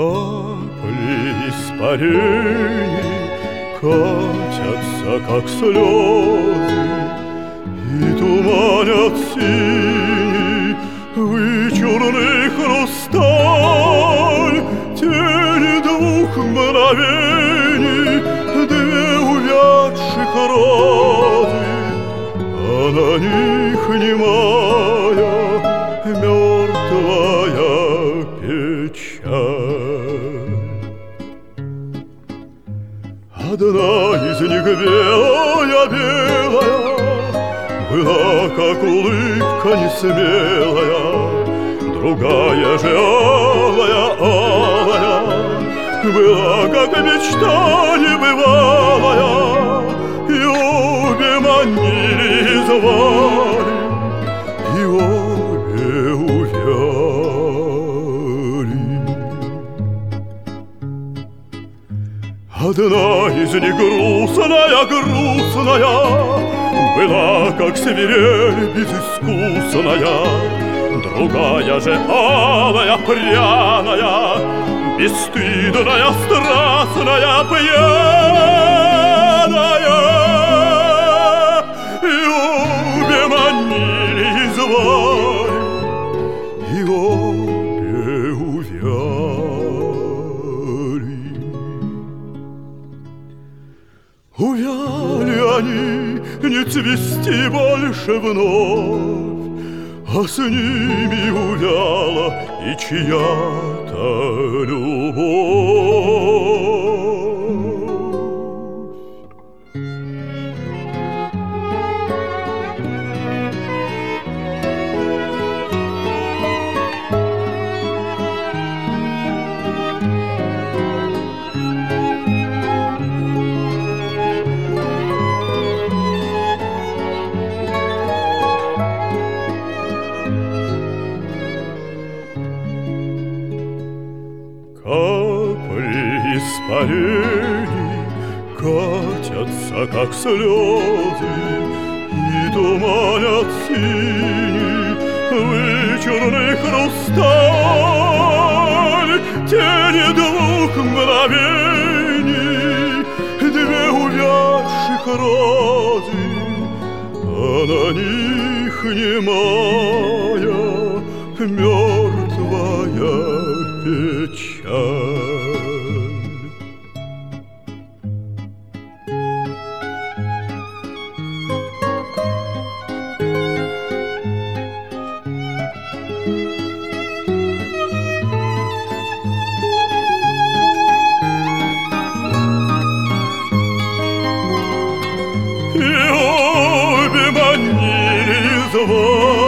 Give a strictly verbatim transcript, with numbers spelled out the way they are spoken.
Капли испарений катятся, как слезы, и туманят синий вычурный хрусталь. Тени двух мгновений, две увядших розы, а на них немая мертвая печаль. Одна из них белая-белая была, как улыбка несмелая, другая же алая-алая была, как мечта небывалая, и обе манили и звали, и обе увяли. Одна из них грустная-грустная была, как свирель безыскусная, другая же алая, пряная, бесстыдная, страстная, пьяная, и обе манили и звали, и обе увяли. Увяли они, не цвести больше вновь, а с ними увяла и чья-то любовь. Капли испарений катятся, как слезы, и туманят синий вычурный хрусталь. Тени двух мгновений, две увядших розы, а на них немая мертвая печаль. И обе манили и звали,